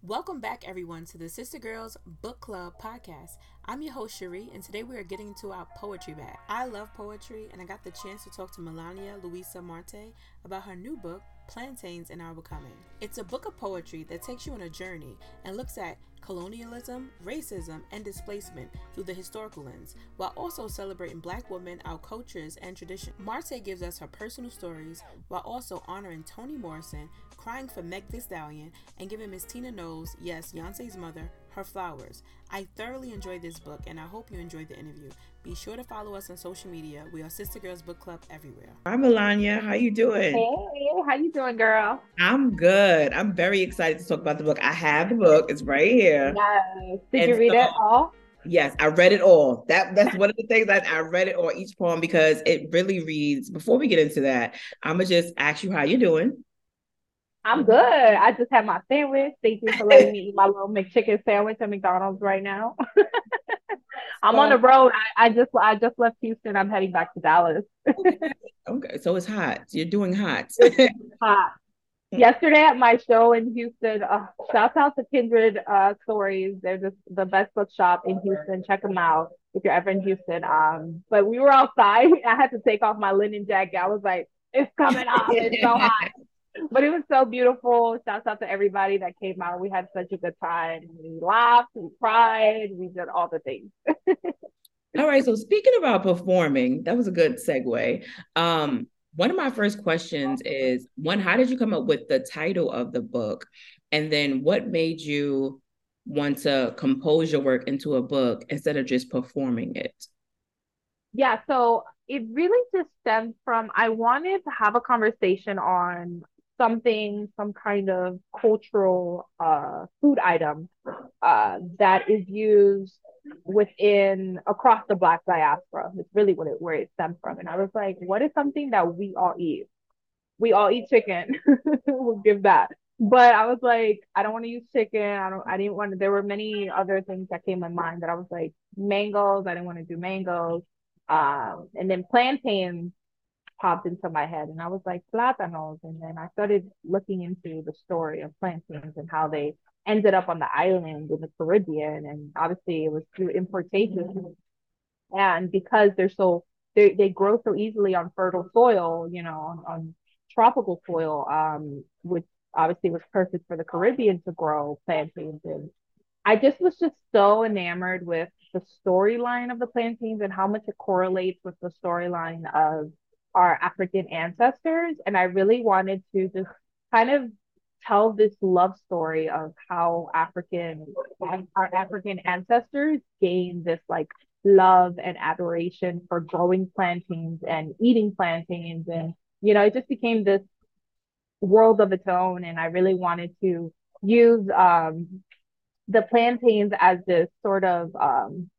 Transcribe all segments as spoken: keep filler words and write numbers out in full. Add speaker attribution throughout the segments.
Speaker 1: Welcome back, everyone, to the Sister Girls Book Club podcast. I'm your host, Cherie, and today we are getting into our poetry bag. I love poetry, and I got the chance to talk to Melania Luisa Marte about her new book, Plantains in Our Becoming. It's a book of poetry that takes you on a journey and looks at colonialism, racism, and displacement through the historical lens, while also celebrating Black women, our cultures, and traditions. Marte gives us her personal stories while also honoring Toni Morrison, crying for Meg Thee Stallion, and giving Miss Tina Knowles, yes, Beyonce's mother, her flowers. I thoroughly enjoyed this book, and I hope you enjoyed the interview. Be sure to follow us on social media. We are Sister Girls Book Club everywhere.
Speaker 2: Hi, Melania. How you doing?
Speaker 3: Hey, how you doing, girl?
Speaker 2: I'm good. I'm very excited to talk about the book. I have the book. It's right here.
Speaker 3: Yes. Did
Speaker 2: And
Speaker 3: you read
Speaker 2: so,
Speaker 3: it all?
Speaker 2: yes, I read it all. That that's one of the things that I read it all, each poem, because it really reads. Before we get into that, I'm gonna just ask you how you doing.
Speaker 3: I'm good. I just had my sandwich. Thank you for letting me eat my little McChicken sandwich at McDonald's right now. I'm on the
Speaker 2: So,
Speaker 3: road. I, I just I just left Houston. I'm heading back to Dallas.
Speaker 2: okay. Okay, so it's hot. You're doing hot.
Speaker 3: It's hot. Yesterday at my show in Houston, uh, shout out to Kindred uh, Stories. They're just the best bookshop in Houston. Check them out if you're ever in Houston. Um, but we were outside. I had to take off my linen jacket. I was like, it's coming off. It's so hot. But it was so beautiful. Shouts out to everybody that came out. We had such a good time. We laughed, we cried, we did all the things.
Speaker 2: All right. So speaking about performing, that was a good segue. Um, one of my first questions is one, how did you come up with the title of the book? And then what made you want to compose your work into a book instead of just performing it?
Speaker 3: Yeah, so it really just stems from I wanted to have a conversation on something, some kind of cultural uh food item uh that is used within across the Black diaspora. It's really what it where it stems from. And I was like, what is something that we all eat? We all eat chicken. We'll give that. But I was like, I don't want to use chicken. I don't I didn't want to there were many other things that came in mind that I was like, mangoes, I didn't want to do mangoes. Um, and then plantains popped into my head, and I was like, plátanos. And then I started looking into the story of plantains and how they ended up on the island in the Caribbean. And obviously, it was through importation. And because they're so they they grow so easily on fertile soil, you know, on, on tropical soil, um, which obviously was perfect for the Caribbean to grow plantains in. I just was just so enamored with the storyline of the plantains and how much it correlates with the storyline of our African ancestors. And I really wanted to just kind of tell this love story of how African our African ancestors gained this like love and adoration for growing plantains and eating plantains. And you know, it just became this world of its own. And I really wanted to use um the plantains as this sort of um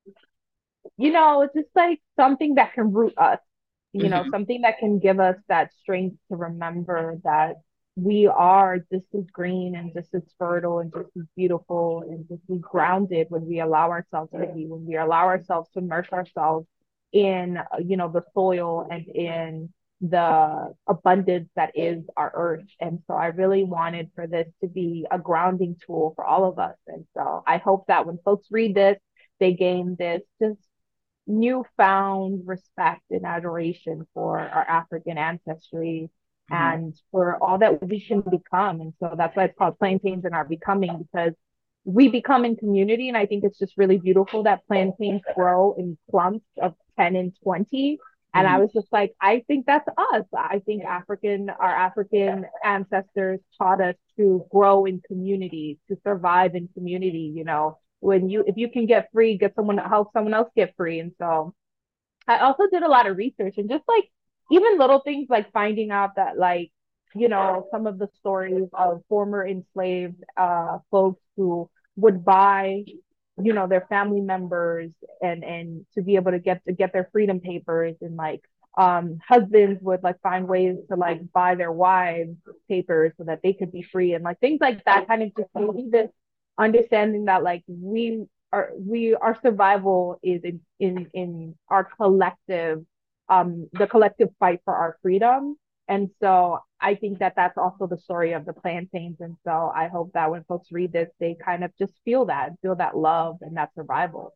Speaker 3: you know it's just like something that can root us, you know,
Speaker 2: Mhm.
Speaker 3: something that can give us that strength to remember that we are just as green and just as fertile and just as beautiful and just as grounded when we allow ourselves to be, when we allow ourselves to immerse ourselves in, you know, the soil and in the abundance that is our earth. And so I really wanted for this to be a grounding tool for all of us. And so I hope that when folks read this, they gain this just newfound respect and adoration for our African ancestry
Speaker 2: Mhm.
Speaker 3: and for all that we can become. And so that's why it's called Plantains in Our Becoming, because we become in community. And I think it's just really beautiful that plantains grow in clumps of ten and twenty. And I
Speaker 2: Mhm.
Speaker 3: was just like, I think that's us. I think African, our African ancestors taught us to grow in community, to survive in community, you know, when you if you can get free, get someone to help someone else get free. And so I also did a lot of research and just like even little things like finding out that like, you know, some of the stories of former enslaved uh folks who would buy, you know, their family members and and to be able to get to get their freedom papers, and like um husbands would like find ways to like buy their wives papers so that they could be free, and like things like that kind of just gave me this understanding that like we our we our survival is in in in our collective um the collective fight for our freedom. And so I think that that's also the story of the plantains. And so I hope that when folks read this, they kind of just feel that, feel that love and that survival.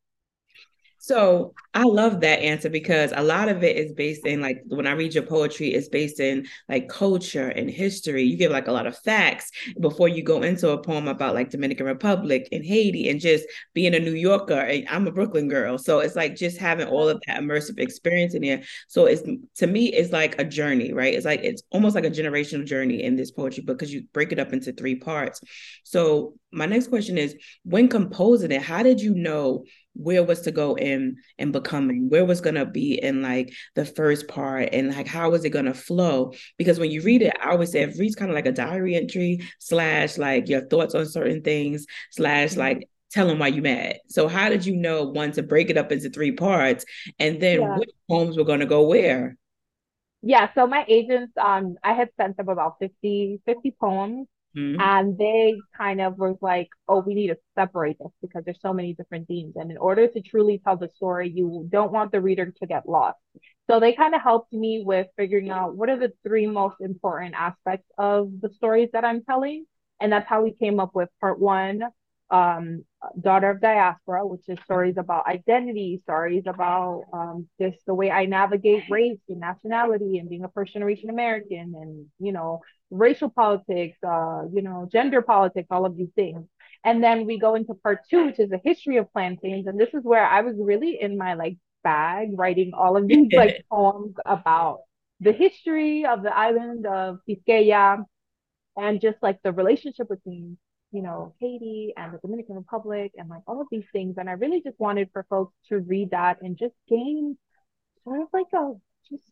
Speaker 2: So I love that answer because a lot of it is based in like when I read your poetry, it's based in like culture and history. You give like a lot of facts before you go into a poem about like Dominican Republic and Haiti and just being a New Yorker. And I'm a Brooklyn girl. So it's like just having all of that immersive experience in there. So it's to me, it's like a journey, right? It's like it's almost like a generational journey in this poetry book because you break it up into three parts. So my next question is when composing it, how did you know where was to go in and becoming, where was going to be in like the first part and like how was it going to flow? Because when you read it, I always say it reads kind of like a diary entry slash like your thoughts on certain things slash like tell them why you mad. So how did you know one to break it up into three parts and then
Speaker 3: Yeah.
Speaker 2: which poems were going to go where?
Speaker 3: Yeah, so my agents, um, I had sent them about fifty, fifty poems,
Speaker 2: Mm-hmm.
Speaker 3: and they kind of was like, oh, we need to separate this because there's so many different themes. And in order to truly tell the story, you don't want the reader to get lost. So they kind of helped me with figuring out what are the three most important aspects of the stories that I'm telling. And that's how we came up with part one, um, Daughter of Diaspora, which is stories about identity, stories about um, just the way I navigate race and nationality and being a first generation American and, you know, racial politics, uh, you know, gender politics, all of these things. And then we go into part two, which is the history of plantains. And this is where I was really in my like bag writing all of these like poems about the history of the island of Quisqueya and just like the relationship between, you know, Haiti and the Dominican Republic and like all of these things. And I really just wanted for folks to read that and just gain sort of like a just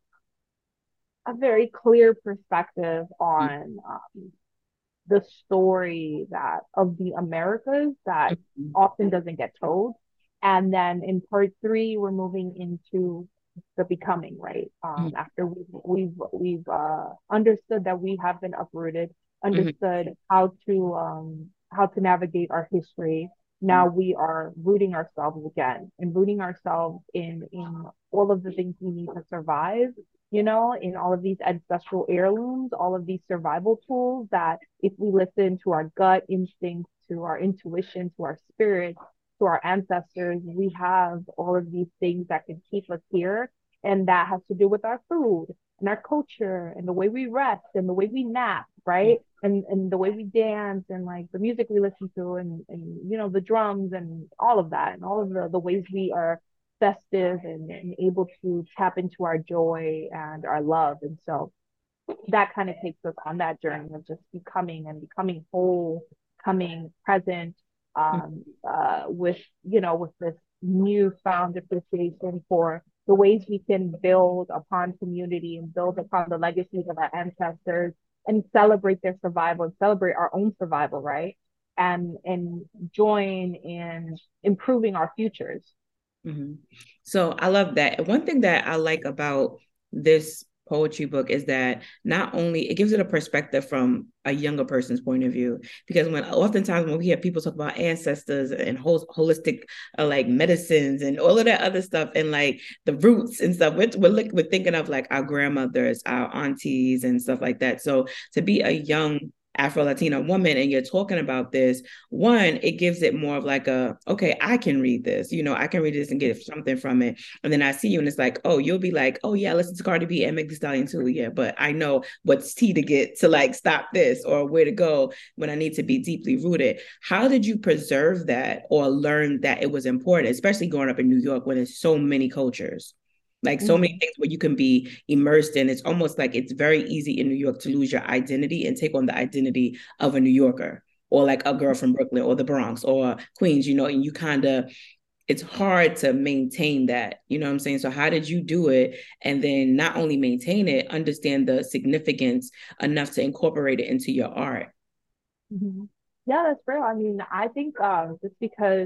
Speaker 3: a very clear perspective on um, the story that of the Americas that often doesn't get told. And then in part three, we're moving into the becoming, right? Um, after we've we've we've uh, understood that we have been uprooted, understood how to um, how to navigate our history. Now we are rooting ourselves again and rooting ourselves in in all of the things we need to survive, you know, in all of these ancestral heirlooms, all of these survival tools that if we listen to our gut instincts, to our intuition, to our spirit, to our ancestors, we have all of these things that can keep us here. And that has to do with our food and our culture and the way we rest and the way we nap, right? And and the way we dance and like the music we listen to and, and you know, the drums and all of that and all of the, the ways we are festive and, and able to tap into our joy and our love. And so that kind of takes us on that journey of just becoming and becoming whole, coming present, um, uh, with, you know, with this newfound appreciation for the ways we can build upon community and build upon the legacies of our ancestors and celebrate their survival and celebrate our own survival, right? And and join in improving our futures.
Speaker 2: Mm-hmm. So I love that. One thing that I like about this poetry book is that not only it gives it a perspective from a younger person's point of view, because when oftentimes when we hear people talk about ancestors and whole, holistic uh, like medicines and all of that other stuff and like the roots and stuff, we're, we're, we're thinking of like our grandmothers, our aunties and stuff like that. So to be a young Afro-Latina woman and you're talking about this, one, it gives it more of like a, okay, I can read this, you know, I can read this and get something from it. And then I see you and it's like, oh, you'll be like, oh yeah, listen to Cardi B and Meg Thee Stallion too. Yeah, but I know what's tea to get to like stop this or where to go when I need to be deeply rooted. How did you preserve that or learn that it was important, especially growing up in New York when there's so many cultures? Like so many things where you can be immersed in. It's almost like it's very easy in New York to lose your identity and take on the identity of a New Yorker or like a girl from Brooklyn or the Bronx or Queens, you know, and you kind of, it's hard to maintain that, you know what I'm saying? So how did you do it? And then not only maintain it, understand the significance enough to incorporate it into your art?
Speaker 3: Mm-hmm. Yeah, that's real. I mean, I think um, just because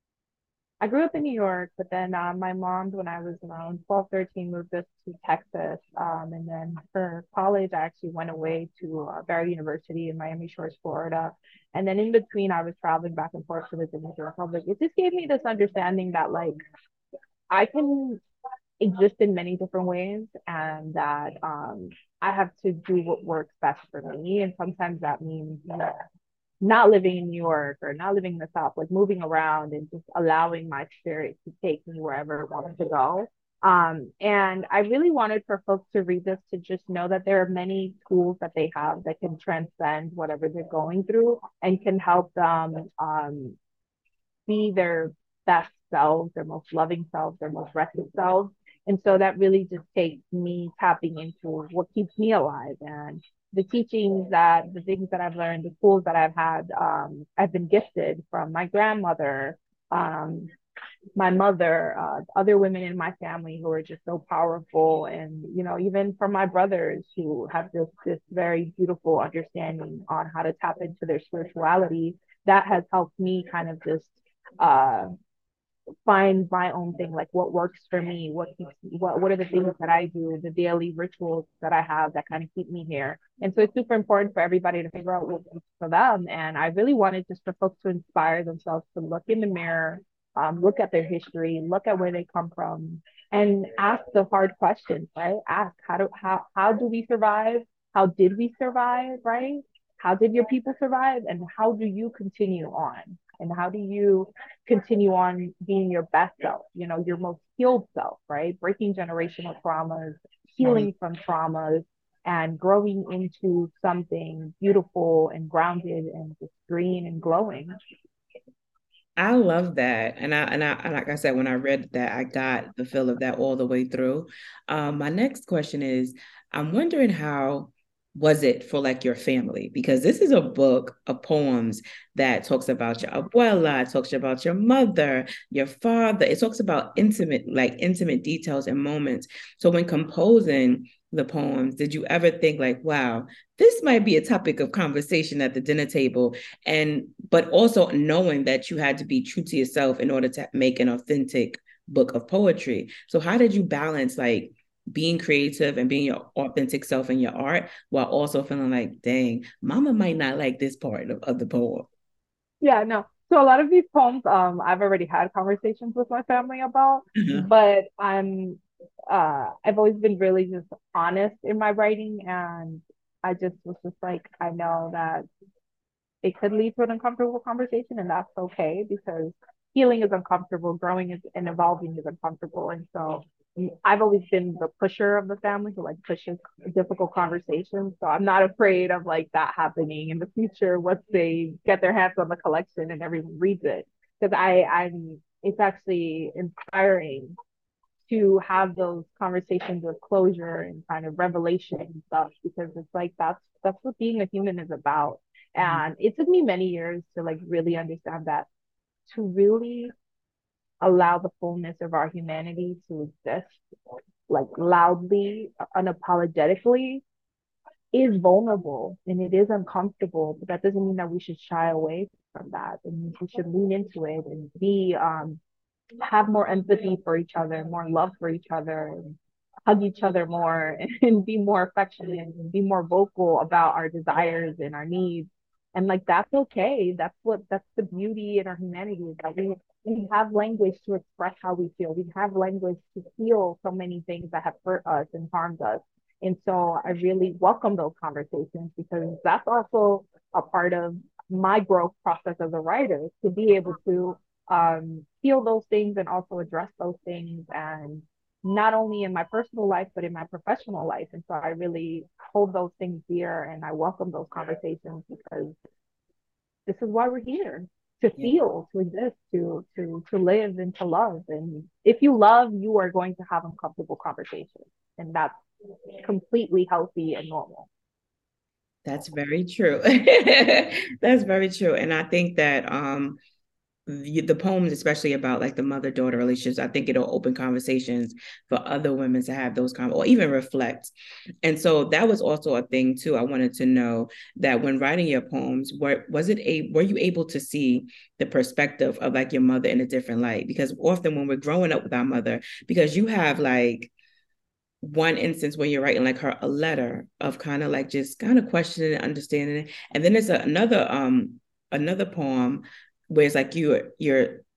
Speaker 3: I grew up in New York, but then uh, my mom, when I was around twelve, thirteen, moved us to Texas. Um, and then for college, I actually went away to uh, Barry University in Miami Shores, Florida. And then in between, I was traveling back and forth to the Dominican Republic. It just gave me this understanding that, like, I can exist in many different ways, and that um, I have to do what works best for me. And sometimes that means, you know, not living in New York or not living in the South, like moving around and just allowing my spirit to take me wherever it wants to go. Um, and I really wanted for folks to read this to just know that there are many tools that they have that can transcend whatever they're going through and can help them um, be their best selves, their most loving selves, their most rested selves. And so that really just takes me tapping into what keeps me alive and the teachings that the things that I've learned, the tools that I've had, um, I've been gifted from my grandmother, um, my mother, uh, other women in my family who are just so powerful, and you know, even from my brothers who have this this very beautiful understanding on how to tap into their spirituality. That has helped me kind of just uh, find my own thing, like what works for me, what keeps, what what are the things that I do, the daily rituals that I have that kind of keep me here. And so it's super important for everybody to figure out what works for them. And I really wanted just for folks to inspire themselves to look in the mirror, um, look at their history, look at where they come from, and ask the hard questions, right? Ask how do how how do we survive? How did we survive, right? How did your people survive? And how do you continue on? And how do you continue on being your best self, you know, your most healed self, right? Breaking generational traumas, healing from traumas, and growing into something beautiful and grounded and just green and glowing.
Speaker 2: I love that. And I, and I, and like I said, when I read that, I got the feel of that all the way through. Um, my next question is, I'm wondering how was it for like your family? Because this is a book of poems that talks about your abuela, it talks about your mother, your father. It talks about intimate, like intimate details and moments. So when composing the poems, did you ever think like, wow, this might be a topic of conversation at the dinner table? And but also knowing that you had to be true to yourself in order to make an authentic book of poetry. So how did you balance like being creative and being your authentic self in your art while also feeling like, dang, mama might not like this part of, of the poem?
Speaker 3: Yeah, no. So a lot of these poems, um, I've already had conversations with my family about,
Speaker 2: Uh-huh.
Speaker 3: but I'm, uh, I've always been really just honest in my writing, and I just was just like, I know that it could lead to an uncomfortable conversation, and that's okay because healing is uncomfortable, growing is and evolving is uncomfortable. And so I've always been the pusher of the family who like pushes difficult conversations. So I'm not afraid of like that happening in the future once they get their hands on the collection and everyone reads it. Because I I'm it's actually inspiring to have those conversations with closure and kind of revelation and stuff, because it's like that's that's what being a human is about. And it took me many years to like really understand that, to really allow the fullness of our humanity to exist like loudly, unapologetically, is vulnerable and it is uncomfortable, but that doesn't mean that we should shy away from that. And we should lean into it and be um have more empathy for each other, more love for each other, and hug each other more and be more affectionate and be more vocal about our desires and our needs. And like that's okay. That's what that's the beauty in our humanity, is that we we have language to express how we feel. We have language to feel so many things that have hurt us and harmed us. And so I really welcome those conversations because that's also a part of my growth process as a writer, to be able to um, feel those things and also address those things, and not only in my personal life but in my professional life. And so I really hold those things dear and I welcome those conversations because this is why we're here, to
Speaker 2: Yeah.
Speaker 3: feel, to exist, to to to live and to love. And if you love, you are going to have uncomfortable conversations, and that's completely healthy and normal.
Speaker 2: That's very true. That's very true. And I think that um the, the poems, especially about like the mother-daughter relationships, I think it'll open conversations for other women to have those kind or even reflect. And so that was also a thing too. I wanted to know that when writing your poems, were was it a were you able to see the perspective of like your mother in a different light? Because often when we're growing up with our mother, because you have like one instance where you're writing like her a letter of kind of like just kind of questioning and understanding it. And then there's a, another um another poem where it's like you you're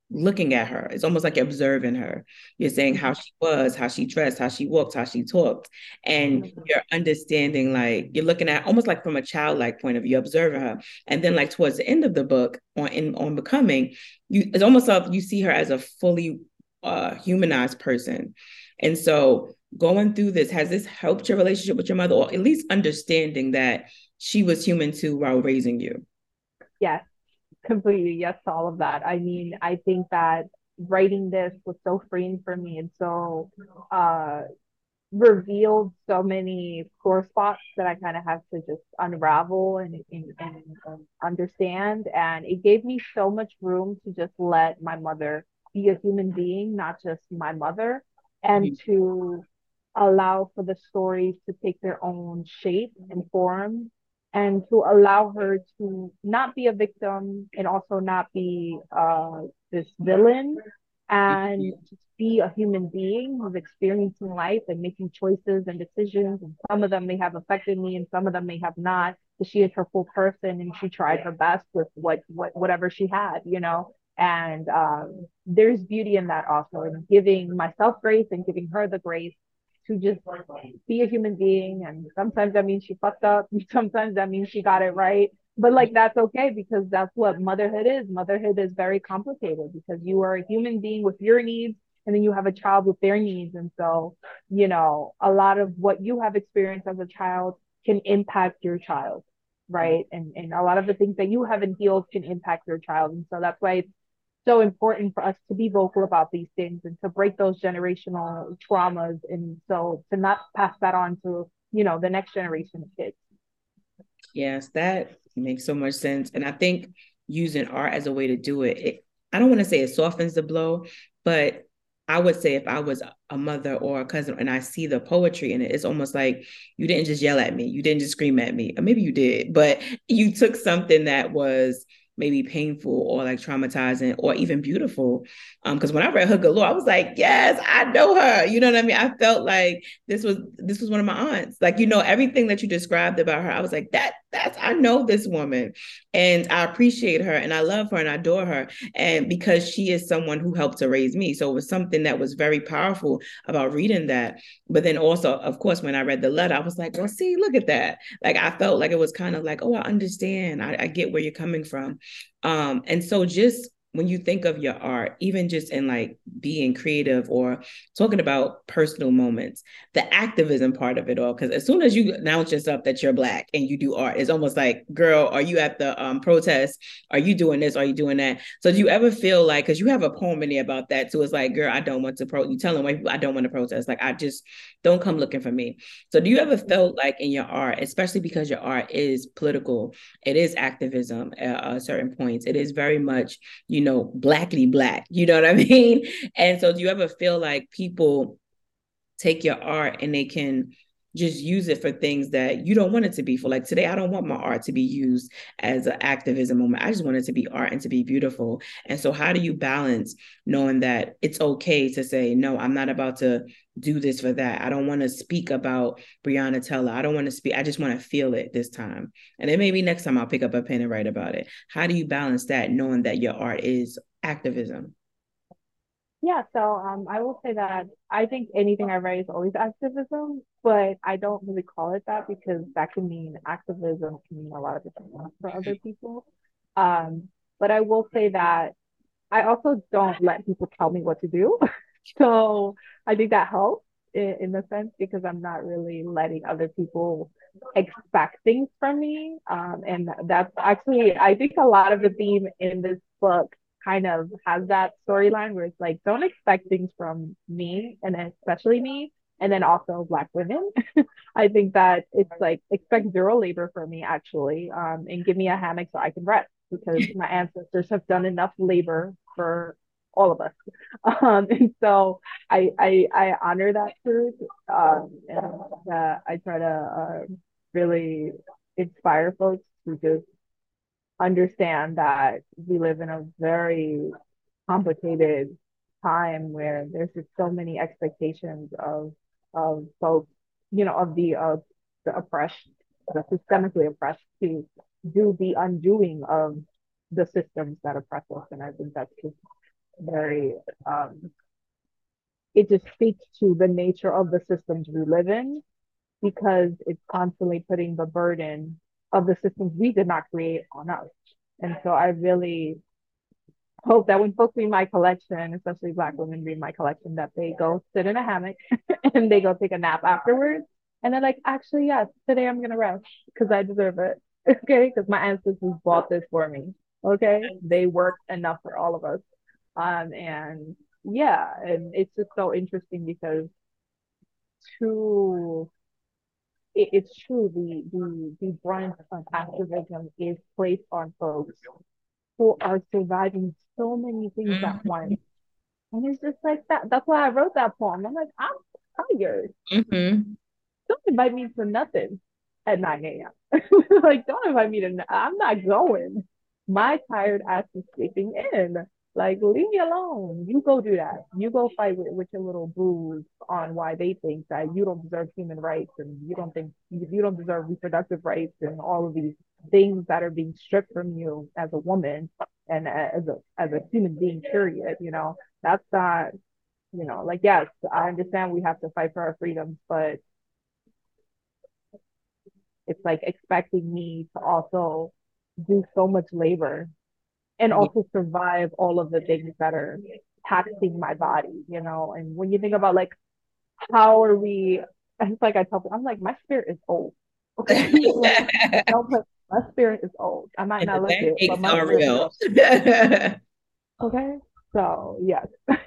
Speaker 2: looking at her. It's almost like you're observing her. You're saying how she was, how she dressed, how she walked, how she talked. And you're understanding, like, you're looking at almost like from a childlike point of view, observing her. And then like towards the end of the book on in on Becoming, you it's almost like you see her as a fully uh humanized person. And so going through this, has this helped your relationship with your mother, or at least understanding that she was human too while raising you?
Speaker 3: Yes, completely. Yes to all of that. I mean, I think that writing this was so freeing for me and so uh revealed so many sore spots that I kind of have to just unravel and, and, and um, understand. And it gave me so much room to just let my mother be a human being, not just my mother, and
Speaker 2: Mhm.
Speaker 3: to allow for the stories to take their own shape and form, and to allow her to not be a victim and also not be uh, this villain, and just be a human being who's experiencing life and making choices and decisions. And some of them may have affected me and some of them may have not. But she is her full person and she tried her best with what, what whatever she had, you know. And um, there's beauty in that also, in giving myself grace and giving her the grace to just be a human being. And sometimes that means she fucked up. Sometimes that means she got it right. But like that's okay, because that's what motherhood is. Motherhood is very complicated because you are a human being with your needs and then you have a child with their needs. And so, you know, a lot of what you have experienced as a child can impact your child, right? And and a lot of the things that you haven't healed can impact your child. And so that's why it's so important for us to be vocal about these things and to break those generational traumas, and so to not pass that on to, you know, the next generation of kids.
Speaker 2: Yes, that makes so much sense. And I think using art as a way to do it, it I don't want to say it softens the blow, but I would say if I was a mother or a cousin and I see the poetry in it, it's almost like you didn't just yell at me, you didn't just scream at me, or maybe you did, but you took something that was maybe painful or like traumatizing or even beautiful. Um, because when I read Her Galore, I was like, yes, I know her. You know what I mean? I felt like this was this was one of my aunts. Like, you know, everything that you described about her, I was like, that that's I know this woman, and I appreciate her, and I love her, and I adore her, and because she is someone who helped to raise me. So it was something that was very powerful about reading that. But then also, of course, when I read the letter, I was like, well, see, look at that. Like I felt like it was kind of like, oh, I understand. I, I get where you're coming from. Um, and so just when you think of your art, even just in like being creative or talking about personal moments, the activism part of it all, because as soon as you announce yourself that you're Black and you do art, it's almost like, girl, are you at the um, protest? Are you doing this? Are you doing that? So do you ever feel like, because you have a poem in there about that too, it's like, girl, I don't want to pro, you telling white people I don't want to protest. Like, I just don't come looking for me. So do you ever feel like in your art, especially because your art is political, it is activism at, at certain points, it is very much, you know, blackity black, you know what I mean? And so do you ever feel like people take your art and they can just use it for things that you don't want it to be for? Like today, I don't want my art to be used as an activism moment. I just want it to be art and to be beautiful. And so how do you balance knowing that it's okay to say, no, I'm not about to do this for that. I don't want to speak about Breonna Taylor. I don't want to speak. I just want to feel it this time. And then maybe next time I'll pick up a pen and write about it. How do you balance that knowing that your art is activism?
Speaker 3: Yeah, so um, I will say that I think anything I write is always activism, but I don't really call it that because that can mean activism can mean a lot of different things for other people. Um, but I will say that I also don't let people tell me what to do. So I think that helps in, in the sense because I'm not really letting other people expect things from me. Um, and that's actually, I think a lot of the theme in this book kind of has that storyline where it's like, don't expect things from me, and then especially me, and then also Black women. I think that it's like expect zero labor from me actually, um, and give me a hammock so I can rest because my ancestors have done enough labor for all of us. Um, and so I, I I honor that truth, um, and uh, I try to uh, really inspire folks to just understand that we live in a very complicated time where there's just so many expectations of of folks, you know, of the of the oppressed, the systemically oppressed, to do the undoing of the systems that oppress us. And I think that's just very um it just speaks to the nature of the systems we live in because it's constantly putting the burden of the systems we did not create on us. And so I really hope that when folks read my collection, especially Black women read my collection, that they go sit in a hammock and they go take a nap afterwards. And they're like, actually, yes, today I'm going to rest because I deserve it. Okay. Because my ancestors bought this for me. Okay. They worked enough for all of us. Um, and yeah, and it's just so interesting because to it, it's true the the the brunt of activism is placed on folks who are surviving so many things at once. And it's just like that. That's why I wrote that poem. I'm like, I'm tired.
Speaker 2: Mm-hmm.
Speaker 3: Don't invite me to nothing at nine a m Like, don't invite me to, I'm not going. My tired ass is sleeping in. Like, leave me alone. You go do that. You go fight with, with your little booze on why they think that you don't deserve human rights and you don't think you don't deserve reproductive rights and all of these things that are being stripped from you as a woman and as a as a human being, period. You know, that's not, you know, like, yes, I understand we have to fight for our freedoms, but it's like expecting me to also do so much labor and
Speaker 2: Yeah.
Speaker 3: also survive all of the things that are taxing my body, you know. And when you think about like how are we, it's like I tell people, I'm like, my spirit is old. Okay. Like, don't put, my spirit is old. I might
Speaker 2: And the
Speaker 3: not look it, but
Speaker 2: backaches
Speaker 3: my
Speaker 2: are
Speaker 3: spirit is
Speaker 2: real.
Speaker 3: old. Okay. So yes.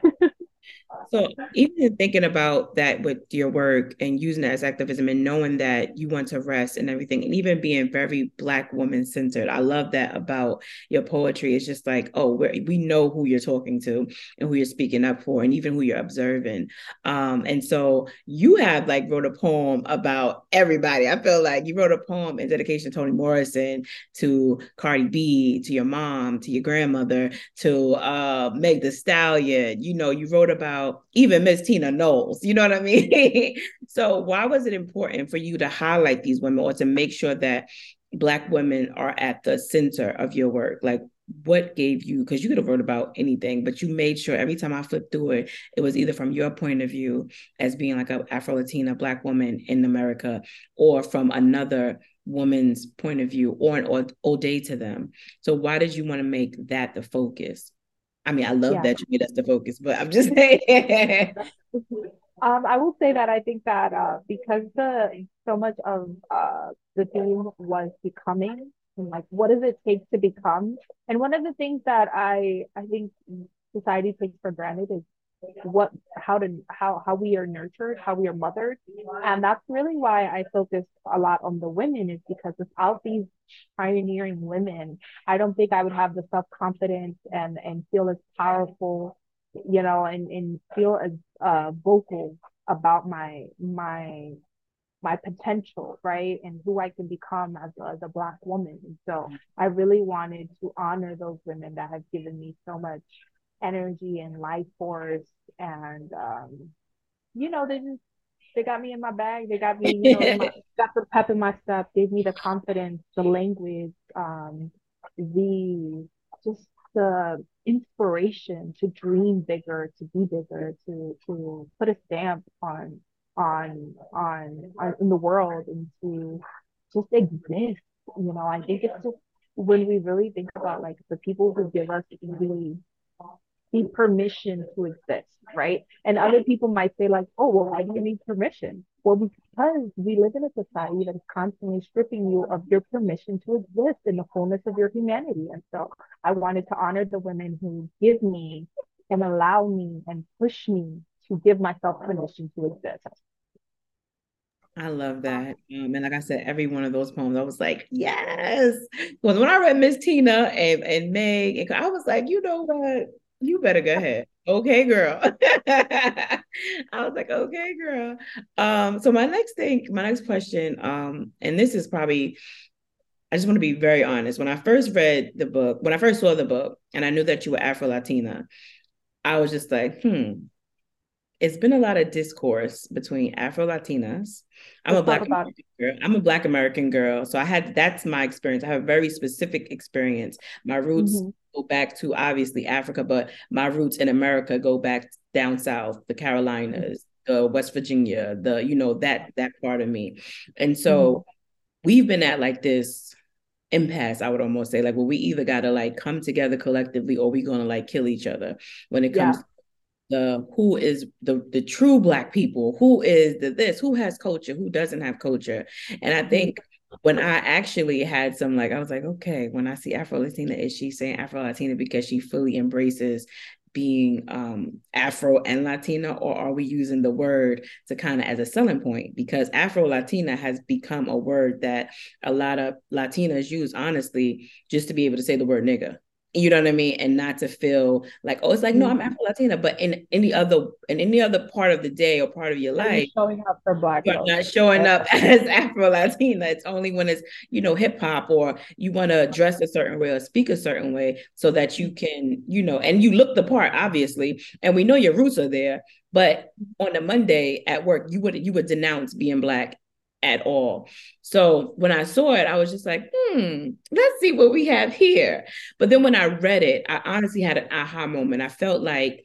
Speaker 2: So even thinking about that with your work and using that as activism and knowing that you want to rest and everything, and even being very Black woman centered, I love that about your poetry. It's just like, oh, we we know who you're talking to and who you're speaking up for, and even who you're observing. Um, and so you have like wrote a poem about everybody. I feel like you wrote a poem in dedication to Toni Morrison, to Cardi B, to your mom, to your grandmother, to uh, Meg Thee Stallion. You know, you wrote about even Miss Tina Knowles. You know what I mean? So why was it important for you to highlight these women or to make sure that Black women are at the center of your work? Like, what gave you, because you could have wrote about anything, but you made sure every time I flipped through it, it was either from your point of view as being like an Afro-Latina Black woman in America, or from another woman's point of view, or an ode to them. So why did you want to make that the focus? I mean, I love
Speaker 3: Yeah.
Speaker 2: that you made us the focus, but I'm just saying.
Speaker 3: Um, I will say that I think that uh, because the so much of uh, the theme was becoming, and like what does it take to become? And one of the things that I I think society takes for granted is what how to how how we are nurtured, how we are mothered, and that's really why I focus a lot on the women is because without these pioneering women, I don't think I would have the self confidence and and feel as powerful, you know, and and feel as uh, vocal about my my my potential, right? And who I can become as a, as a Black woman. And so I really wanted to honor those women that have given me so much energy and life force. And, um, you know, they just, they got me in my bag. They got me, you know, in my, got the pep in my step, gave me the confidence, the language, um, the, just the inspiration to dream bigger, to be bigger, to, to put a stamp on on on, on in the world and to just exist. You know, I think it's just when we really think about like the people who give us really the permission to exist, right? And other people might say like, oh, well, why do you need permission? Well, because we live in a society that is constantly stripping you of your permission to exist in the fullness of your humanity. And so I wanted to honor the women who give me and allow me and push me to give myself permission to exist.
Speaker 2: I love that. Um, and like I said, every one of those poems, I was like, yes. Because when I read Miss Tina and, and Meg, and I was like, you know what? You better go ahead. Okay, girl. I was like, okay, girl. Um, so my next thing, my next question, um, and this is probably, I just want to be very honest. When I first read the book, when I first saw the book, and I knew that you were Afro-Latina, I was just like, hmm, it's been a lot of discourse between Afro-Latinas. I'm
Speaker 3: Let's
Speaker 2: a
Speaker 3: talk
Speaker 2: Black
Speaker 3: about it.
Speaker 2: American girl. I'm a Black American girl. So I had, that's my experience. I have a very specific experience. My roots
Speaker 3: Mm-hmm.
Speaker 2: go back to obviously Africa, but my roots in America go back down south, the Carolinas, the West Virginia, the, you know, that that part of me. And so mm-hmm. we've been at like this impasse, I would almost say, like, well, we either got to like come together collectively or we're going to like kill each other when it comes yeah. to the who is the the true Black people, who is the this, who has culture, who doesn't have culture. And I think mm-hmm. when I actually had some, like, I was like, okay, when I see Afro-Latina, is she saying Afro-Latina because she fully embraces being um, Afro and Latina, or are we using the word to kind of as a selling point? Because Afro-Latina has become a word that a lot of Latinas use, honestly, just to be able to say the word nigga. You know what I mean? And not to feel like, oh, it's like, no, I'm Afro-Latina. But in any other in any other part of the day or part of your
Speaker 3: Are
Speaker 2: life,
Speaker 3: you showing up for Black
Speaker 2: you're not showing up as Afro-Latina. It's only when it's, you know, hip hop, or you want to dress a certain way or speak a certain way so that you can, you know, and you look the part, obviously, and we know your roots are there. But on a Monday at work, you would you would denounce being Black at all. So when I saw it, I was just like, hmm, let's see what we have here. But then when I read it, I honestly had an aha moment. I felt like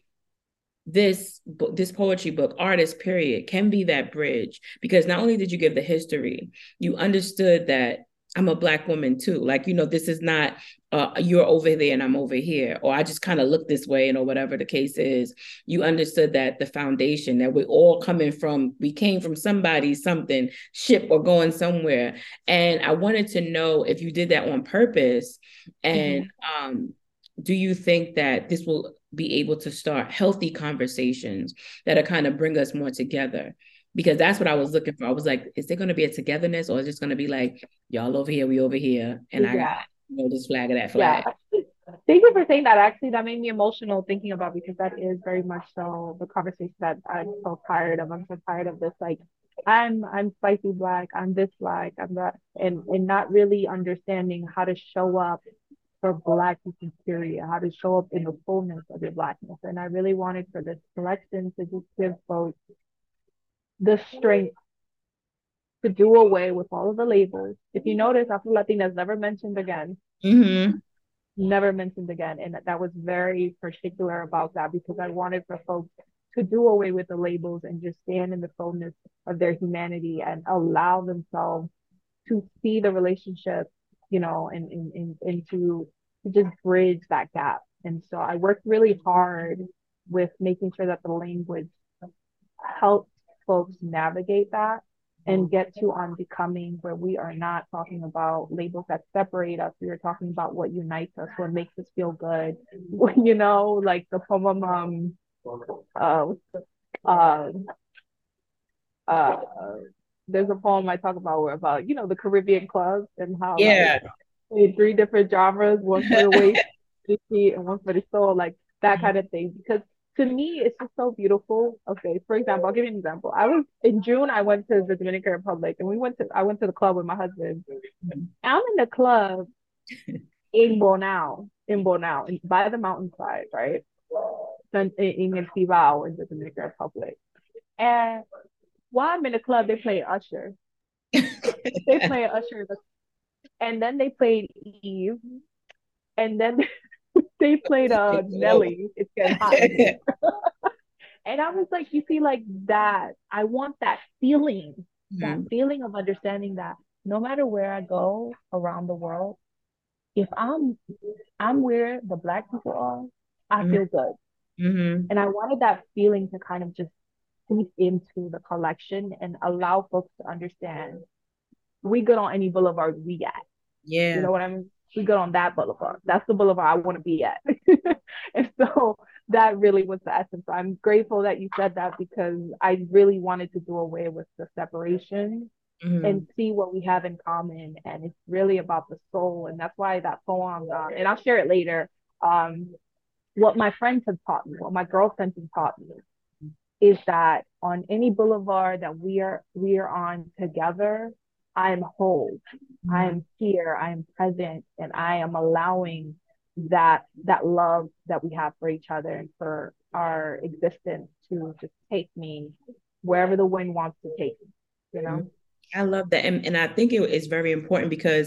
Speaker 2: this book, this poetry book, Artist Period, can be that bridge, because not only did you give the history, you understood that I'm a Black woman too. Like, you know, this is not uh, you're over there and I'm over here, or I just kind of look this way, and or whatever the case is. You understood that the foundation, that we're all coming from, we came from somebody, something, ship, or going somewhere. And I wanted to know if you did that on purpose. And mm-hmm. um, do you think that this will be able to start healthy conversations that are kind of bring us more together? Because that's what I was looking for. I was like, is there going to be a togetherness, or is it just going to be like, y'all over here, we over here, and yeah. I got, you know, this flag or that flag?
Speaker 3: Yeah. Thank you for saying that. Actually, that made me emotional thinking about, because that is very much so the conversation that I'm so tired of. I'm so tired of this, like, I'm I'm spicy Black, I'm this Black, I'm that, and and not really understanding how to show up for Black people, period, how to show up in the fullness of your Blackness. And I really wanted for this collection to just give folks the strength to do away with all of the labels. If you notice, Afro-Latina is never mentioned again.
Speaker 2: Mm-hmm.
Speaker 3: Never mentioned again. And that was very particular about that, because I wanted for folks to do away with the labels and just stand in the fullness of their humanity and allow themselves to see the relationship, you know, and, and, and, and to, to just bridge that gap. And so I worked really hard with making sure that the language helps folks navigate that and get to Unbecoming, where we are not talking about labels that separate us. We are talking about what unites us, what makes us feel good. You know, like the poem, um, uh, uh, uh, there's a poem I talk about where about, you know, the Caribbean clubs and how
Speaker 2: yeah.
Speaker 3: like three different genres, one for the waist, the feet, and one for the soul, like that kind of thing. Because to me, it's just so beautiful. Okay, for example, I'll give you an example. I was in June. I went to the Dominican Republic, and we went to. I went to the club with my husband. I'm in the club in Bonao, in Bonao, by the mountainside, right? In in Cibao, in the Dominican Republic. And while I'm in the club, they play Usher. They play Usher, and then they played Eve, and then they played uh Nelly. It's getting hot. And I was like, you see, like that, I want that feeling, mm-hmm. that feeling of understanding that no matter where I go around the world, if I'm I'm where the Black people are, I mm-hmm. feel good.
Speaker 2: Mm-hmm.
Speaker 3: And I wanted that feeling to kind of just seep into the collection and allow folks to understand we good on any boulevard we at.
Speaker 2: Yeah.
Speaker 3: You know what I mean? We good on that boulevard. That's the boulevard I want to be at. And so that really was the essence. So I'm grateful that you said that, because I really wanted to do away with the separation mm-hmm. and see what we have in common. And it's really about the soul. And that's why that poem, uh, and I'll share it later, um, what my friends have taught me, what my girlfriends have taught me, is that on any boulevard that we are we are on together, I am whole. Mm-hmm. I am here. I am present, and I am allowing that that love that we have for each other and for our existence to just take me wherever the wind wants to take me. You know.
Speaker 2: I love that, and and I think it is very important, because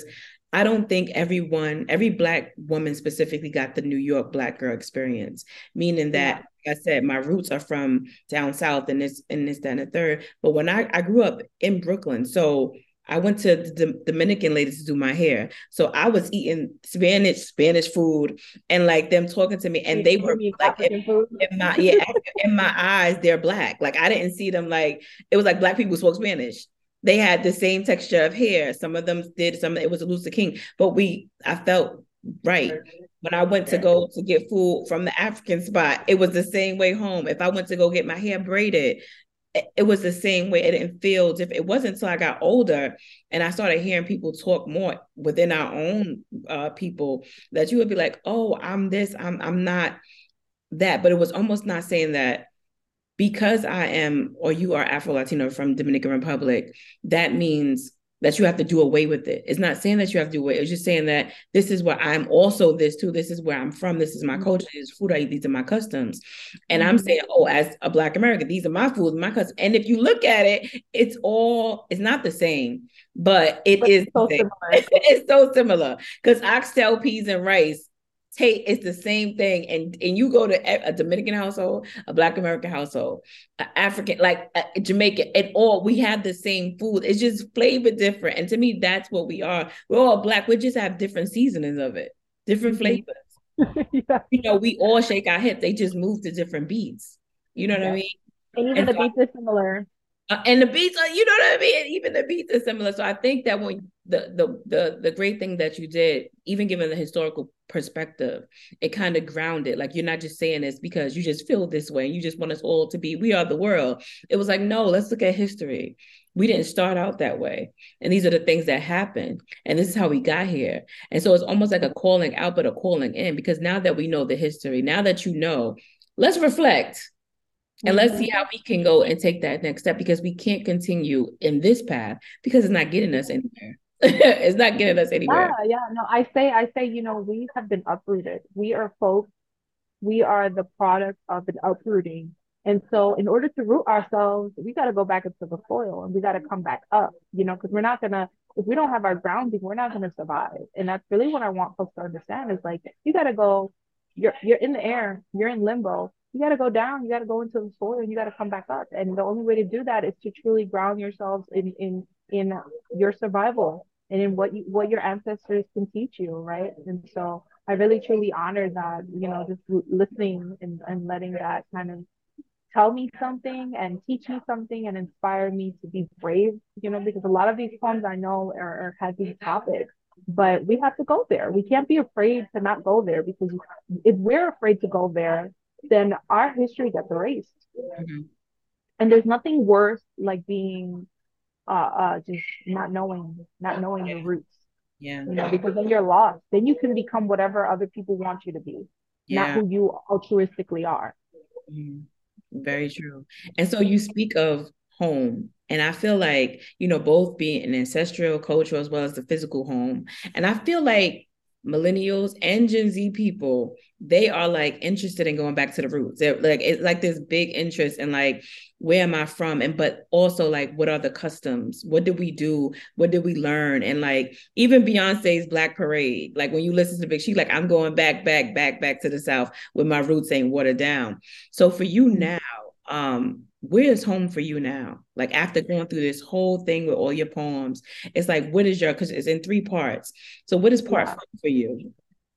Speaker 2: I don't think everyone, every Black woman specifically got the New York Black girl experience, meaning that, yeah. like I said, my roots are from down south and this and this, that, and the third. But when I, I grew up in Brooklyn, so I went to the Dominican ladies to do my hair. So I was eating Spanish, Spanish food and like them talking to me. And they were like in, in my yeah, in my eyes, they're Black. Like I didn't see them like it was like Black people spoke Spanish. They had the same texture of hair. Some of them did, some it was a Luther King, but we I felt right. When I went to go to get food from the African spot, it was the same way home. If I went to go get my hair braided, it was the same way. It didn't feel different. It wasn't until I got older and I started hearing people talk more within our own uh, people that you would be like, oh, I'm this, I'm I'm not that. But it was almost not saying that because I am, or you are Afro-Latino from Dominican Republic, that means that you have to do away with it. It's not saying that you have to do away. It's just saying that this is where I'm also this too. This is where I'm from. This is my culture. This is food I eat. These are my customs. And mm-hmm. I'm saying, oh, as a Black American, these are my foods, my customs. And if you look at it, it's all, it's not the same, but it but is so similar. It's so similar because oxtail, peas, and rice, Take it's the same thing, and and you go to a Dominican household, a Black American household, an African, like a Jamaican, and all we have the same food. It's just flavor different, and to me, that's what we are. We're all Black. We just have different seasonings of it, different flavors. yeah. You know, we all shake our hips. They just move to different beats. You know what yeah. I mean?
Speaker 3: And even and the so beats I, are similar.
Speaker 2: Uh, and the beats are, you know what I mean? Even the beats are similar. So I think that when the the the the great thing that you did, even given the historical perspective, it kind of grounded. Like you're not just saying this because you just feel this way and you just want us all to be, we are the world. It was like, no, let's look at history. We didn't start out that way. And these are the things that happened. And this is how we got here. And so it's almost like a calling out, but a calling in, because now that we know the history, now that you know, let's reflect. And let's see how we can go and take that next step, because we can't continue in this path because it's not getting us anywhere. It's not getting us anywhere.
Speaker 3: Yeah, yeah. No, I say, I say, you know, we have been uprooted. We are folks. We are the product of an uprooting. And so in order to root ourselves, we got to go back into the soil and we got to come back up, you know, because we're not going to, if we don't have our grounding, we're not going to survive. And that's really what I want folks to understand is like, you got to go, you're, you're in the air, you're in limbo. You got to go down, you got to go into the soil, and you got to come back up. And the only way to do that is to truly ground yourselves in in in your survival and in what you, what your ancestors can teach you, right? And so I really truly honor that, you know, just listening and, and letting that kind of tell me something and teach me something and inspire me to be brave, you know, because a lot of these poems I know are, are heavy topics, but we have to go there. We can't be afraid to not go there, because if we're afraid to go there, then our history gets erased. Mm-hmm. And there's nothing worse like being uh, uh just not knowing, not knowing yeah. your roots.
Speaker 2: Yeah.
Speaker 3: You know, because then you're lost. Then you can become whatever other people want you to be, yeah. not who you altruistically are.
Speaker 2: Mm-hmm. Very true. And so you speak of home, and I feel like, you know, both being an ancestral, cultural, as well as the physical home. And I feel like millennials and Gen Z people, they are like interested in going back to the roots. They're like, it's like this big interest in like, where am I from? And but also like, what are the customs? What did we do? What did we learn? And like, even Beyonce's Black Parade, like when you listen to Big, she's like, I'm going back, back, back, back to the South with my roots ain't watered down. So for you now, um, where is home for you now? Like after going through this whole thing with all your poems, it's like, what is your, because it's in three parts. So what is part
Speaker 3: yeah.
Speaker 2: for you?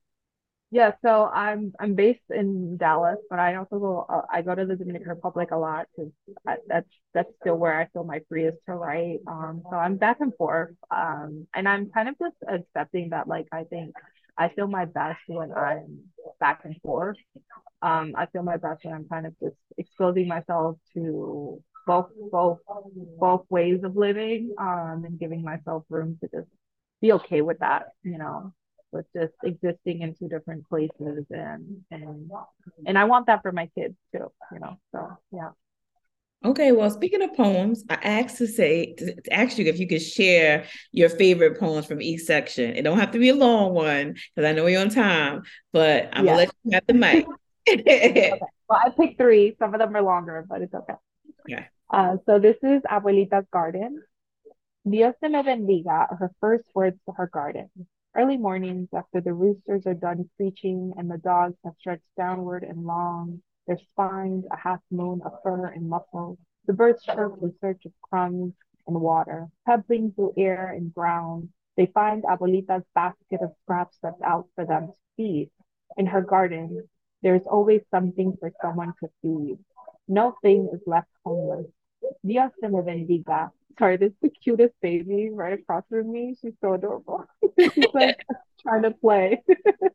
Speaker 3: Yeah, so I'm I'm based in Dallas, but I also go uh, I go to the Dominican Republic a lot because that's that's still where I feel my freest to write. Um, so I'm back and forth, um, and I'm kind of just accepting that. Like I think I feel my best when I'm back and forth. Um, I feel my best when I'm kind of just exposing myself to both both both ways of living, um, and giving myself room to just be okay with that, you know. With just existing in two different places, and and and I want that for my kids too, you know. So yeah.
Speaker 2: Okay, well, speaking of poems, I asked to say to, to ask you if you could share your favorite poems from each section. It don't have to be a long one because I know you're on time, but I'm yeah. gonna let you have the mic.
Speaker 3: Okay. Well, I picked three. Some of them are longer, but it's okay.
Speaker 2: Yeah.
Speaker 3: Uh, so this is Abuelita's Garden. Dios te me bendiga, her first words to her garden. Early mornings, after the roosters are done preaching and the dogs have stretched downward and long, their spines a half moon of fur and muscle, the birds chirp in search of crumbs and water. Pebbling through air and ground, they find Abuelita's basket of scraps left out for them to feed. In her garden, there is always something for someone to feed. No thing is left homeless. Dios te me bendiga. Sorry, this is the cutest baby right across from me. She's so adorable. She's like trying to play.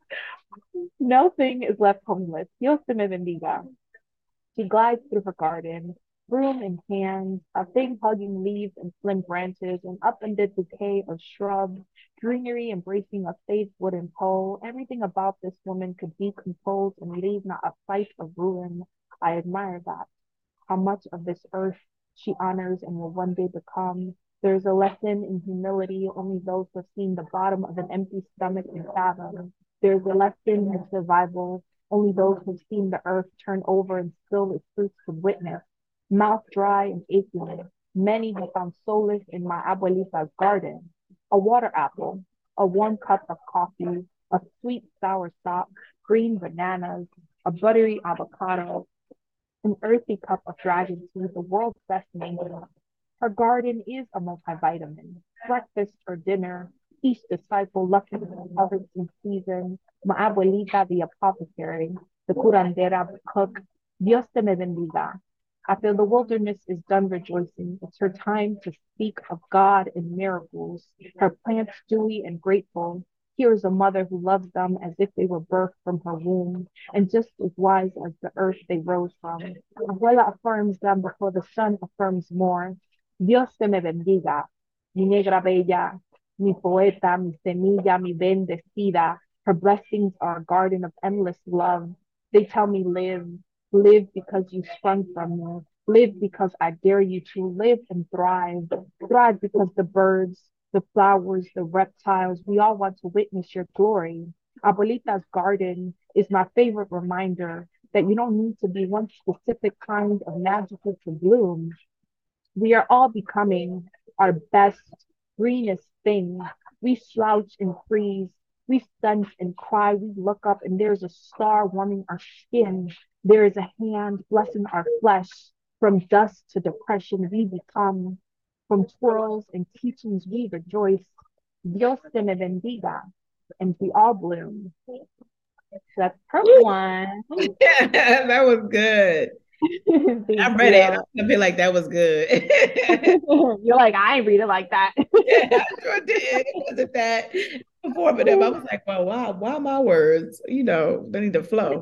Speaker 3: No thing is left homeless. Dios te me bendiga. She glides through her garden, broom in hand, a thing hugging leaves and slim branches, and up in the decay of shrubs, greenery embracing a saved wooden pole. Everything about this woman could decompose and leave not a sight of ruin. I admire that. How much of this earth she honors and will one day become. There is a lesson in humility only those who have seen the bottom of an empty stomach can fathom. There is a lesson in survival only those who have seen the earth turn over and spill its fruits could witness. Mouth dry and aching, many have found solace in my abuelita's garden. A water apple, a warm cup of coffee, a sweet sour sop, green bananas, a buttery avocado, an earthy cup of dragon tea, the world's best mango. Her garden is a multivitamin. Breakfast or dinner, each disciple lucky with harvest in season. My abuelita, the apothecary, the curandera, the cook. Dios te me bendiga. After the wilderness is done rejoicing, it's her time to speak of God and miracles. Her plants dewy and grateful. Here is a mother who loves them as if they were birthed from her womb, and just as wise as the earth they rose from. Abuela affirms them before the sun affirms more. Dios te me bendiga, mi negra bella, mi poeta, mi semilla, mi bendecida. Her blessings are a garden of endless love. They tell me live, live because you sprung from me. Live because I dare you to live and thrive. Thrive because the birds, the flowers, the reptiles, we all want to witness your glory. Abuelita's garden is my favorite reminder that you don't need to be one specific kind of magical to bloom. We are all becoming our best, greenest thing. We slouch and freeze. We stench and cry. We look up and there's a star warming our skin. There is a hand blessing our flesh. From dust to depression, we become. From twirls and teachings, we rejoice. Dios te me bendiga. And we all bloom. So that's part one.
Speaker 2: That was good. I read you. it. I feel like that was good.
Speaker 3: You're like, I ain't read it like that.
Speaker 2: Yeah, I sure did. It wasn't that informative. I was like, well, why, why my words? You know, they need to flow.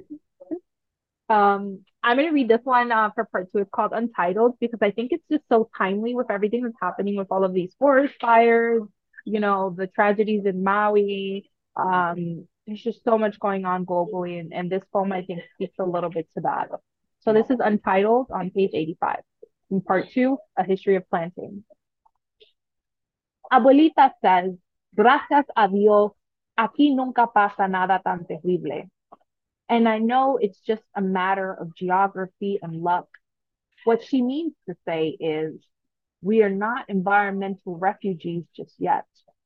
Speaker 3: um, I'm gonna read this one uh, for part two. It's called Untitled because I think it's just so timely with everything that's happening with all of these forest fires, you know, the tragedies in Maui. Um, there's just so much going on globally, and, and this poem I think speaks a little bit to that. So this is Untitled on page eighty-five. In part two, A History of Planting. Abuelita says, gracias a Dios, aquí nunca pasa nada tan terrible. And I know it's just a matter of geography and luck. What she means to say is, we are not environmental refugees just yet.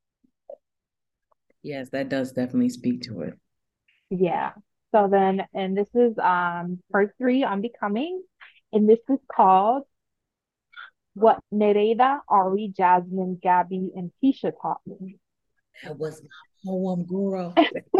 Speaker 2: Yes, that does definitely speak to it.
Speaker 3: Yeah. So then, and this is um part three on Becoming, and this is called What Nereida, Ari, Jasmine, Gabby, and Keisha taught me.
Speaker 2: That was my poem, girl.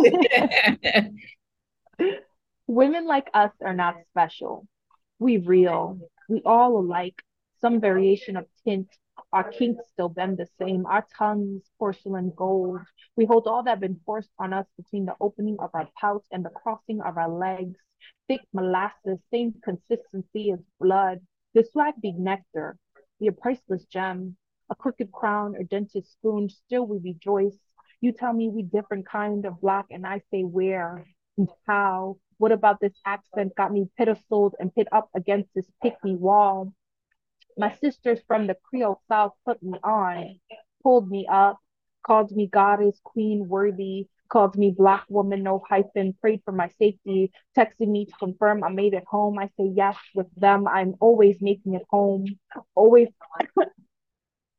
Speaker 3: Women like us are not special. We real. We all alike. Some variation of tint. Our kinks still bend the same. Our tongues, porcelain gold. We hold all that been forced on us between the opening of our pouch and the crossing of our legs. Thick molasses, same consistency as blood. The swag be nectar, be a priceless gem. A crooked crown or dented spoon, still we rejoice. You tell me we different kind of black, and I say where and how. What about this accent got me pedestaled and pit up against this picky wall? My sisters from the Creole South put me on, pulled me up, called me goddess, queen, worthy, called me black woman, no hyphen, prayed for my safety, texted me to confirm I made it home. I say yes with them. I'm always making it home, always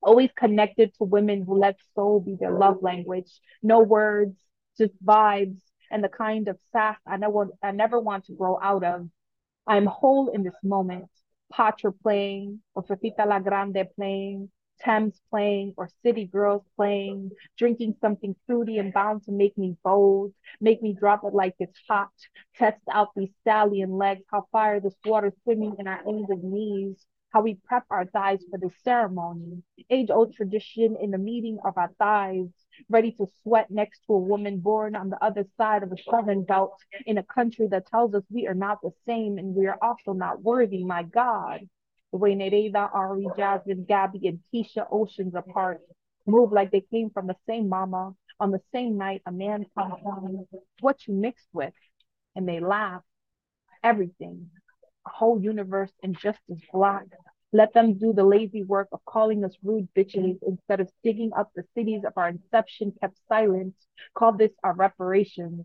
Speaker 3: always connected to women who let soul be their love language. No words, just vibes, and the kind of sass I never, I never want to grow out of. I'm whole in this moment. Patra playing, or Fefita La Grande playing, Thames playing, or City Girls playing, drinking something fruity and bound to make me bold, make me drop it like it's hot, test out these stallion legs, how fire this water swimming in our injured knees, how we prep our thighs for the ceremony, age old tradition in the meeting of our thighs, ready to sweat next to a woman born on the other side of a southern belt in a country that tells us we are not the same and we are also not worthy, my God. The way Nereida, Ari, Jasmine, Gabby, and Keisha oceans apart move like they came from the same mama on the same night a man comes home. What you mixed with? And they laugh. Everything. A whole universe in just as black. Let them do the lazy work of calling us rude bitches instead of digging up the cities of our inception kept silent. Call this our reparations.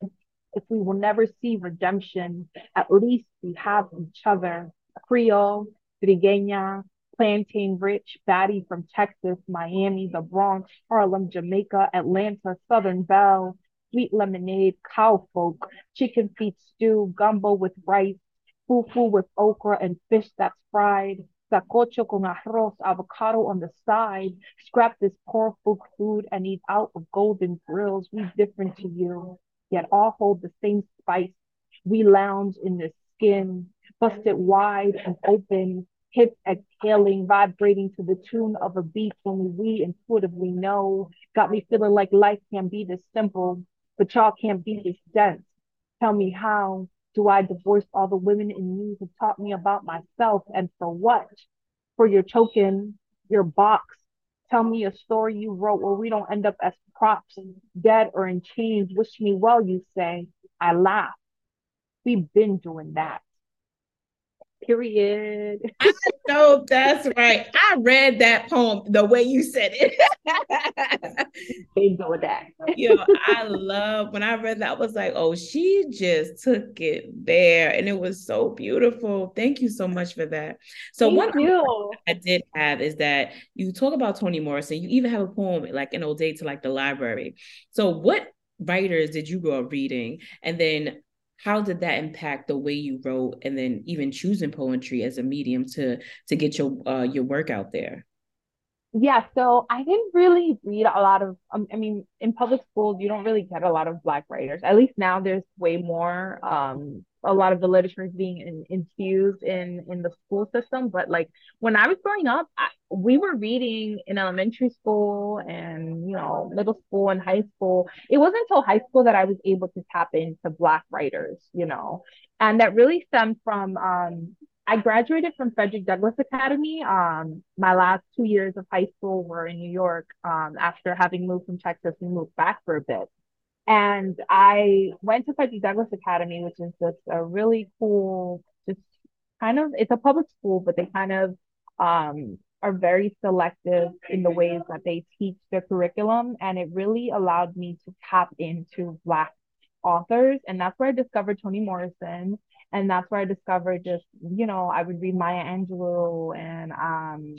Speaker 3: If we will never see redemption, at least we have each other. Creole, Trigueña, Plantain Rich, Batty from Texas, Miami, the Bronx, Harlem, Jamaica, Atlanta, Southern Belle, sweet lemonade, cowfolk, chicken feet stew, gumbo with rice, fufu with okra and fish that's fried, sacocho con arroz, avocado on the side. Scrap this poor folk food and eat out of golden grills. We different to you, yet all hold the same spice. We lounge in the skin, busted wide and open, hips exhaling, vibrating to the tune of a beat only we intuitively know. Got me feeling like life can be this simple, but y'all can't be this dense. Tell me how do I divorce all the women in me who taught me about myself and for what? For your token, your box. Tell me a story you wrote where we don't end up as props, dead or in chains. Wish me well, you say. I laugh. We've been doing that. Period.
Speaker 2: I know that's right. I read that poem the way you said it.
Speaker 3: Been doing that.
Speaker 2: Yo, I love when I read that, I was like, oh, she just took it there. And it was so beautiful. Thank you so much for that. So
Speaker 3: Thank
Speaker 2: one
Speaker 3: you.
Speaker 2: I did have is that you talk about Toni Morrison. You even have a poem like an ode to like the library. So what writers did you grow up reading? And then how did that impact the way you wrote and then even choosing poetry as a medium to to get your uh, your work out there?
Speaker 3: Yeah, so I didn't really read a lot of, um, I mean, in public schools, you don't really get a lot of Black writers. At least now there's way more. Um, a lot of the literature is being in, infused in in the school system. But like when I was growing up, I, we were reading in elementary school and, you know, middle school and high school. It wasn't until high school that I was able to tap into Black writers, you know, and that really stemmed from um, I graduated from Frederick Douglass Academy. Um, my last two years of high school were in New York. Um, after having moved from Texas, we moved back for a bit. And I went to Frederick Douglass Academy, which is just a really cool, just kind of, it's a public school, but they kind of um, are very selective in the ways that they teach their curriculum. And it really allowed me to tap into Black authors. And that's where I discovered Toni Morrison. And that's where I discovered just, you know, I would read Maya Angelou and um,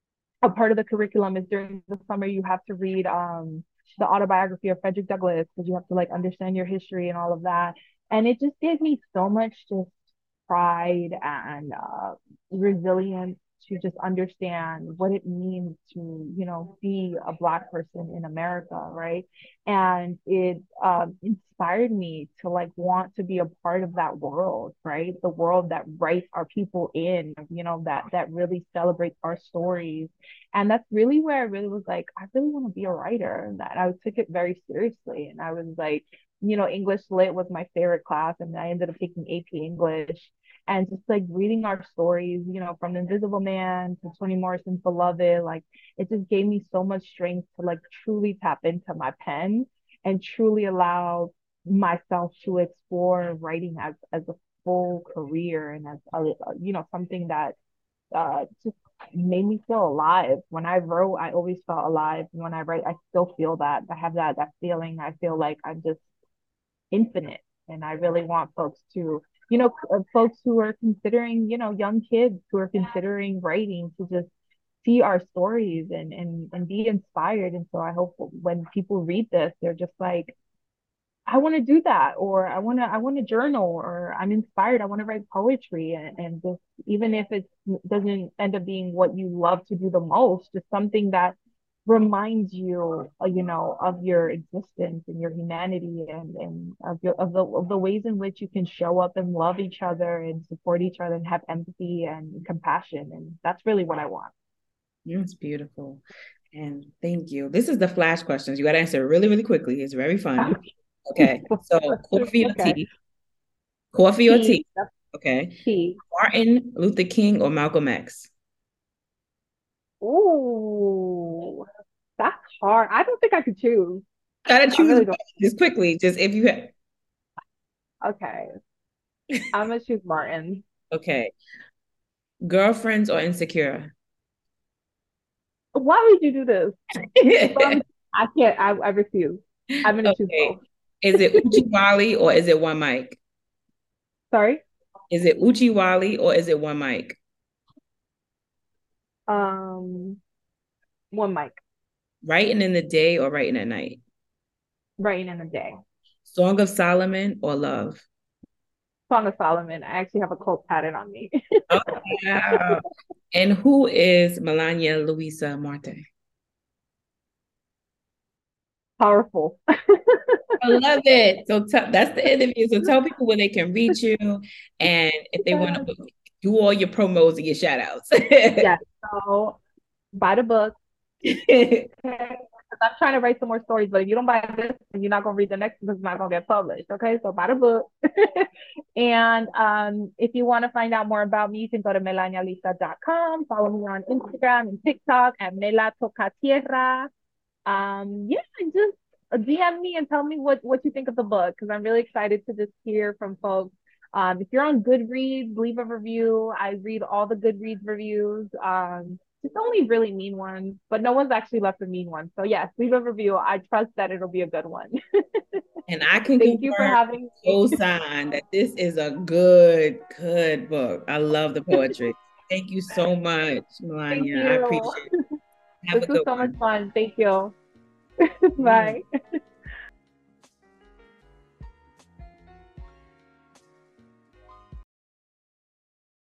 Speaker 3: a part of the curriculum is during the summer you have to read um the autobiography of Frederick Douglass because you have to like understand your history and all of that. And it just gave me so much just pride and uh, resilience to just understand what it means to, you know, be a Black person in America, right? And it um, inspired me to like want to be a part of that world, right? The world that writes our people in, you know, that that really celebrates our stories. And that's really where I really was like, I really want to be a writer. And that I took it very seriously. And I was like, you know, English lit was my favorite class, and I ended up taking A P English and just like reading our stories, you know, from the Invisible Man to Toni Morrison's Beloved, like it just gave me so much strength to like truly tap into my pen and truly allow myself to explore writing as as a full career and as a, you know, something that uh just made me feel alive. When I wrote, I always felt alive. When I write, I still feel that. I have that that feeling. I feel like I'm just infinite. And I really want folks to, you know, uh, folks who are considering, you know, young kids who are considering writing to just see our stories and and and be inspired. And so I hope when people read this, they're just like, I want to do that, or I want to I want to journal, or I'm inspired. I want to write poetry, and, and just even if it doesn't end up being what you love to do the most, just something that reminds you, uh, you know, of your existence and your humanity, and and of your of the of the ways in which you can show up and love each other and support each other and have empathy and compassion, and that's really what I want.
Speaker 2: That's beautiful. And thank you. This is the flash questions. You got to answer really, really quickly. It's very fun. Okay. So coffee or
Speaker 3: Okay.
Speaker 2: tea? Coffee or tea?
Speaker 3: Tea. That's
Speaker 2: Okay.
Speaker 3: tea.
Speaker 2: Martin Luther King or Malcolm X?
Speaker 3: Ooh, that's hard. I don't think I could choose.
Speaker 2: Gotta
Speaker 3: I
Speaker 2: choose
Speaker 3: really
Speaker 2: one
Speaker 3: don't.
Speaker 2: just quickly. Just if you have.
Speaker 3: Okay. I'm gonna choose Martin.
Speaker 2: Okay. Girlfriends or insecure?
Speaker 3: Why would you do this? Um, I can't. I, I refuse. I'm gonna choose
Speaker 2: Okay.
Speaker 3: both.
Speaker 2: Is it Uchi Wally or is it one mic?
Speaker 3: Sorry.
Speaker 2: Is it Uchi Wally or is it one mic?
Speaker 3: Um, one mic.
Speaker 2: Writing in the day or writing at night?
Speaker 3: Writing in the day.
Speaker 2: Song of Solomon or love?
Speaker 3: Song of Solomon. I actually have a quote pattern on me.
Speaker 2: Oh, wow. And who is Melania Luisa Marte?
Speaker 3: Powerful.
Speaker 2: I love it. So t- that's the interview. So tell people where they can reach you and if they want to do all your promos and your shout outs.
Speaker 3: Yes. So buy the book. Okay. I'm trying to write some more stories, but if you don't buy this, you're not gonna read the next because it's not gonna get published. Okay, so buy the book. And um, if you want to find out more about me, you can go to melania lisa dot com. Follow me on Instagram and TikTok at Mela Toca Tierra. Um, yeah, and just D M me and tell me what what you think of the book, because I'm really excited to just hear from folks. Um, if you're on Goodreads, leave a review. I read all the Goodreads reviews. Um, it's only really mean ones, but no one's actually left a mean one. So yes, leave a review. I trust that it'll be a good one.
Speaker 2: And I can
Speaker 3: Thank you for
Speaker 2: confirm,
Speaker 3: having me.
Speaker 2: co-sign that this is a good, good book. I love the poetry. Thank you so much,
Speaker 3: Thank
Speaker 2: Melania. I
Speaker 3: you.
Speaker 2: appreciate it. Have
Speaker 3: This
Speaker 2: a
Speaker 3: was
Speaker 2: good
Speaker 3: so much
Speaker 2: one.
Speaker 3: fun. Thank you.
Speaker 2: Mm.
Speaker 3: Bye.